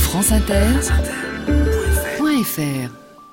franceinter.fr.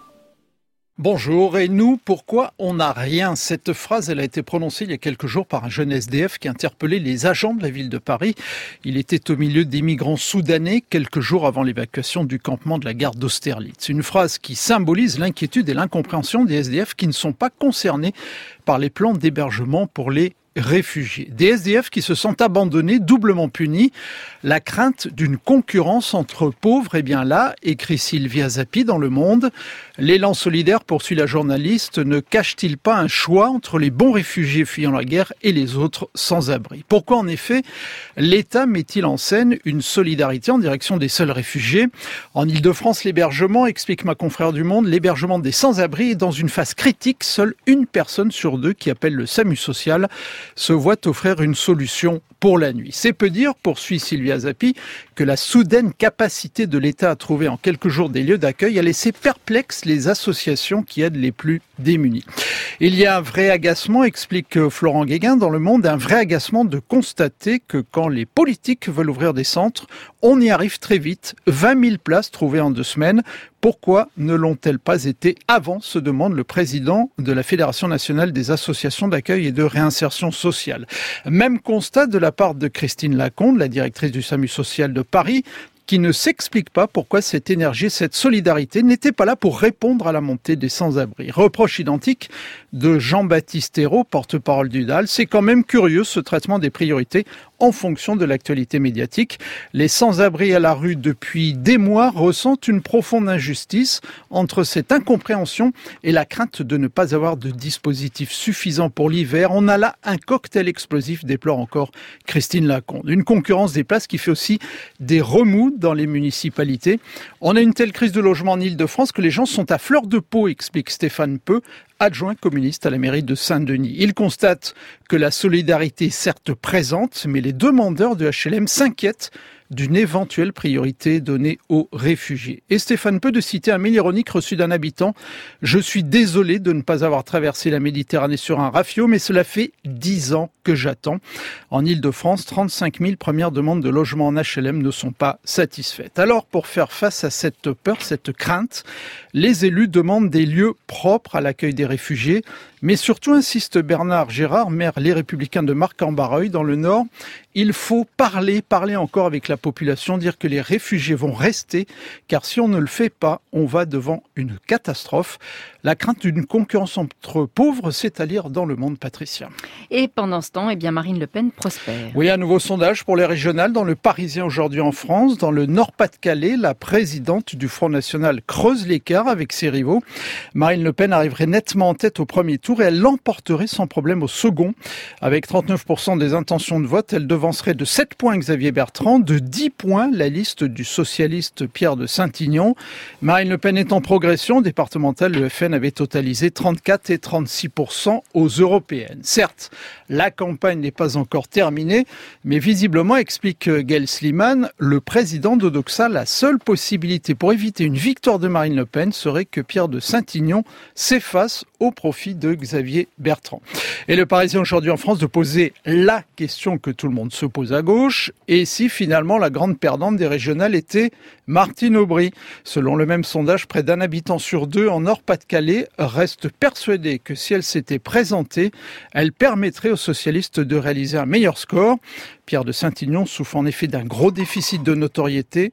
Bonjour, et nous, pourquoi on n'a rien ? Cette phrase, elle a été prononcée il y a quelques jours par un jeune SDF qui interpellait les agents de la ville de Paris. Il était au milieu des migrants soudanais quelques jours avant l'évacuation du campement de la gare d'Austerlitz. Une phrase qui symbolise l'inquiétude et l'incompréhension des SDF qui ne sont pas concernés par les plans d'hébergement pour les réfugiés. Des SDF qui se sentent abandonnés, doublement punis. La crainte d'une concurrence entre pauvres, bien là, écrit Sylvia Zappi dans Le Monde. L'élan solidaire, poursuit la journaliste, ne cache-t-il pas un choix entre les bons réfugiés fuyant la guerre et les autres sans-abri ? Pourquoi, en effet, l'État met-il en scène une solidarité en direction des seuls réfugiés ? En Ile-de-France, l'hébergement, explique ma confrère du Monde, l'hébergement des sans-abri est dans une phase critique. Seule une personne sur deux qui appelle le SAMU social se voit offrir une solution pour la nuit. C'est peu dire, poursuit Sylvia Zappi, que la soudaine capacité de l'État à trouver en quelques jours des lieux d'accueil a laissé perplexes les associations qui aident les plus démunis. Il y a un vrai agacement, explique Florent Guéguin dans Le Monde, un vrai agacement de constater que quand les politiques veulent ouvrir des centres, on y arrive très vite. 20 000 places trouvées en 2 semaines. Pourquoi ne l'ont-elles pas été avant, se demande le président de la Fédération nationale des associations d'accueil et de réinsertion sociale. Même constat de la part de Christine Lacombe, la directrice du SAMU social de Paris, qui ne s'explique pas pourquoi cette énergie, cette solidarité n'était pas là pour répondre à la montée des sans-abri. Reproche identique de Jean-Baptiste Ayrault, porte-parole du DAL. C'est quand même curieux ce traitement des priorités en fonction de l'actualité médiatique. Les sans-abri à la rue depuis des mois ressentent une profonde injustice entre cette incompréhension et la crainte de ne pas avoir de dispositif suffisant pour l'hiver. On a là un cocktail explosif, déplore encore Christine Lacombe. Une concurrence des places qui fait aussi des remous dans les municipalités. On a une telle crise de logement en Ile-de-France que les gens sont à fleur de peau, explique Stéphane Peu, adjoint communiste à la mairie de Saint-Denis. Il constate que la solidarité est certes présente, mais les demandeurs de HLM s'inquiètent d'une éventuelle priorité donnée aux réfugiés. Et Stéphane Peu de citer un mail ironique reçu d'un habitant. « Je suis désolé de ne pas avoir traversé la Méditerranée sur un rafio, mais cela fait 10 ans que j'attends. » En Ile-de-France, 35 000 premières demandes de logement en HLM ne sont pas satisfaites. Alors, pour faire face à cette peur, cette crainte, les élus demandent des lieux propres à l'accueil des réfugiés, mais surtout, insiste Bernard Gérard, maire Les Républicains de Marc-en-Barreuil, dans le Nord, il faut parler encore avec la population, dire que les réfugiés vont rester, car si on ne le fait pas, on va devant une catastrophe. La crainte d'une concurrence entre pauvres, c'est à lire dans Le Monde, Patricia. Et pendant ce temps, Marine Le Pen prospère. Oui, un nouveau sondage pour les régionales dans Le Parisien aujourd'hui en France. Dans le Nord-Pas-de-Calais, la présidente du Front National creuse l'écart avec ses rivaux. Marine Le Pen arriverait nettement en tête au premier tour et elle l'emporterait sans problème au second. Avec 39% des intentions de vote, elle devancerait de 7 points Xavier Bertrand, de 10 points la liste du socialiste Pierre de Saint-Ignon. Marine Le Pen est en progression départementale. Le FN avait totalisé 34 et 36% aux européennes. Certes, la campagne n'est pas encore terminée, mais visiblement, explique Gaël Sliman, le président d'Odoxa, la seule possibilité pour éviter une victoire de Marine Le Pen serait que Pierre de Saint-Ignon s'efface au profit de Xavier Bertrand. Et le Parisien aujourd'hui en France de poser la question que tout le monde se pose à gauche, et si finalement la grande perdante des régionales était Martine Aubry. Selon le même sondage, près d'un habitant sur 2 en Nord-Pas-de-Calais reste persuadé que si elle s'était présentée, elle permettrait aux socialistes de réaliser un meilleur score. Pierre de Saint-Ignon souffre en effet d'un gros déficit de notoriété.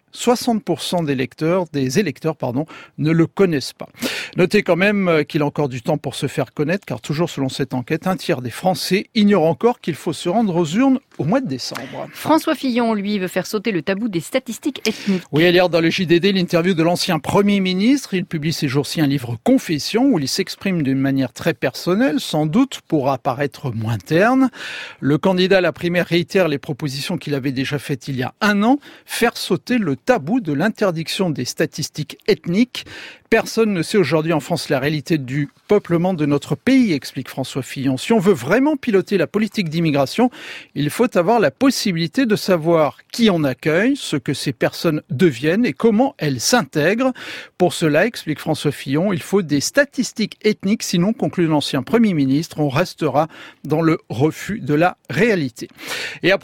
60% des électeurs ne le connaissent pas. Notez quand même qu'il a encore du temps pour se faire connaître, car toujours selon cette enquête, un tiers des Français ignorent encore qu'il faut se rendre aux urnes au mois de décembre. François Fillon, lui, veut faire sauter le tabou des statistiques ethniques. Oui, hier dans le JDD, l'interview de l'ancien Premier ministre. Il publie ces jours-ci un livre Confession où il s'exprime d'une manière très personnelle, sans doute pour apparaître moins terne. Le candidat à la primaire réitère les propositions qu'il avait déjà faites il y a 1 an, faire sauter le tabou de l'interdiction des statistiques ethniques. Personne ne sait aujourd'hui en France la réalité du peuplement de notre pays, explique François Fillon. Si on veut vraiment piloter la politique d'immigration, il faut avoir la possibilité de savoir qui on accueille, ce que ces personnes deviennent et comment elles s'intègrent. Pour cela, explique François Fillon, il faut des statistiques ethniques, sinon, conclut l'ancien Premier ministre, on restera dans le refus de la réalité. Et à propos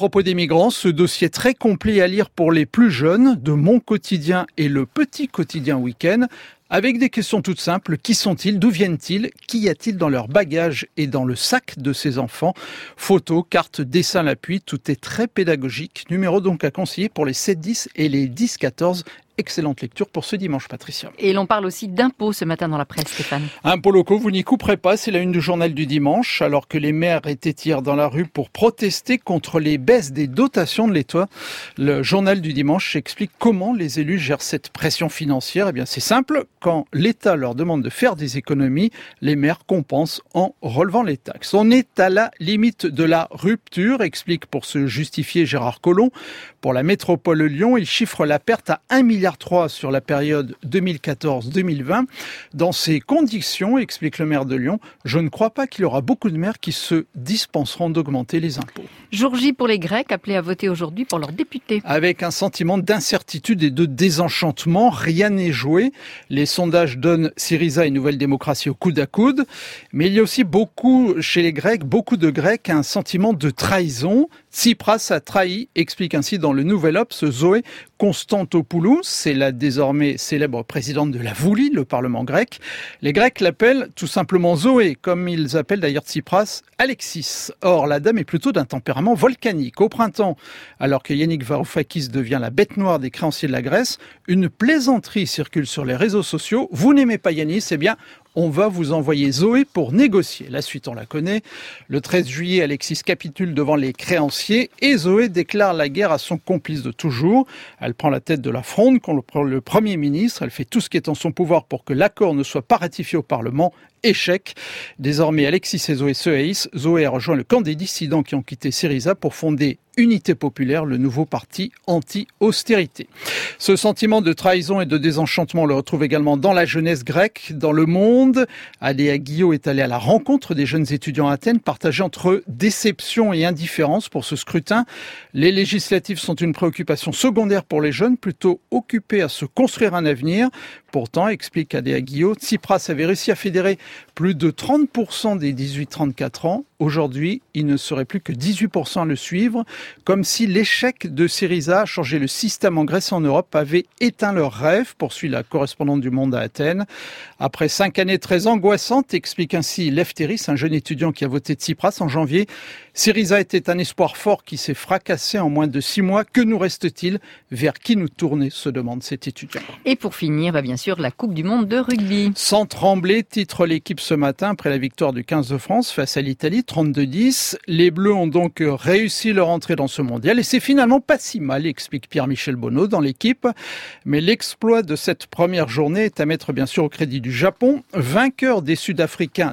propos des migrants, ce dossier très complet à lire pour les plus jeunes de Mon Quotidien et le Petit Quotidien Week-end, avec des questions toutes simples. Qui sont-ils? D'où viennent-ils? Qu'y a-t-il dans leur bagage et dans le sac de ces enfants? Photos, cartes, dessins à l'appui, tout est très pédagogique. Numéro donc à conseiller pour les 7-10 et les 10-14. Excellente lecture pour ce dimanche, Patricia. Et l'on parle aussi d'impôts ce matin dans la presse, Stéphane. Impôts locaux, vous n'y couperez pas, c'est la une du journal du dimanche, alors que les maires étaient hier dans la rue pour protester contre les baisses des dotations de l'État. Le journal du dimanche explique comment les élus gèrent cette pression financière. Eh bien, c'est simple, quand l'État leur demande de faire des économies, les maires compensent en relevant les taxes. On est à la limite de la rupture, explique pour se justifier Gérard Collomb. Pour la métropole de Lyon, il chiffre la perte à 1,3 milliard sur la période 2014-2020. Dans ces conditions, explique le maire de Lyon, je ne crois pas qu'il y aura beaucoup de maires qui se dispenseront d'augmenter les impôts. Jour J pour les Grecs, appelés à voter aujourd'hui pour leurs députés. Avec un sentiment d'incertitude et de désenchantement, rien n'est joué. Les sondages donnent Syriza et Nouvelle Démocratie au coude à coude. Mais il y a aussi chez les Grecs, beaucoup de Grecs, un sentiment de trahison. Tsipras a trahi, explique ainsi dans le Nouvel Obs Zoé Constantopoulou, c'est la désormais célèbre présidente de la Voulie, le Parlement grec. Les Grecs l'appellent tout simplement Zoé, comme ils appellent d'ailleurs Tsipras Alexis. Or, la dame est plutôt d'un tempérament volcanique. Au printemps, alors que Yannick Varoufakis devient la bête noire des créanciers de la Grèce, une plaisanterie circule sur les réseaux sociaux. Vous n'aimez pas Yannis, eh bien, on va vous envoyer Zoé pour négocier. La suite, on la connaît. Le 13 juillet, Alexis capitule devant les créanciers et Zoé déclare la guerre à son complice de toujours. Elle prend la tête de la fronde contre le Premier ministre. Elle fait tout ce qui est en son pouvoir pour que l'accord ne soit pas ratifié au Parlement. Échec. Désormais, Alexis et Zoé se haïssent. Zoé a rejoint le camp des dissidents qui ont quitté Syriza pour fonder Unité Populaire, le nouveau parti anti-austérité. Ce sentiment de trahison et de désenchantement, on le retrouve également dans la jeunesse grecque, dans le monde. Adéa Guillot est allée à la rencontre des jeunes étudiants à Athènes, partagés entre déception et indifférence pour ce scrutin. Les législatives sont une préoccupation secondaire pour les jeunes, plutôt occupés à se construire un avenir. Pourtant, explique Adéa Guillot, Tsipras avait réussi à fédérer plus de 30% des 18-34 ans. Aujourd'hui, il ne serait plus que 18% à le suivre, comme si l'échec de Syriza à changer le système en Grèce et en Europe avait éteint leur rêve, poursuit la correspondante du Monde à Athènes. Après 5 années très angoissantes, explique ainsi Lefteris, un jeune étudiant qui a voté Tsipras en janvier, Syriza était un espoir fort qui s'est fracassé en moins de 6 mois. Que nous reste-t-il? Vers qui nous tourner, se demande cet étudiant. Et pour finir, bien sûr, la Coupe du Monde de rugby. Sans trembler, titre l'équipe ce matin après la victoire du 15 de France face à l'Italie, 32-10. Les Bleus ont donc réussi leur entrée dans ce mondial et c'est finalement pas si mal, explique Pierre-Michel Bonneau dans l'équipe. Mais l'exploit de cette première journée est à mettre bien sûr au crédit du Japon, vainqueur des Sud-Africains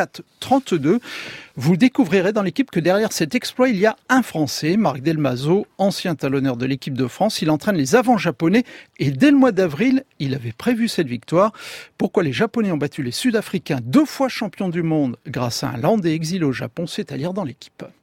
34-32. Vous découvrirez dans l'équipe que derrière cet exploit, il y a un Français, Marc Delmazo, ancien talonneur de l'équipe de France. Il entraîne les avants japonais et dès le mois d'avril, il avait prévu cette victoire. Pourquoi les Japonais ont battu les Sud-Africains 2 fois champions du monde grâce à un Landais exilé au Japon, c'est à lire dans l'équipe.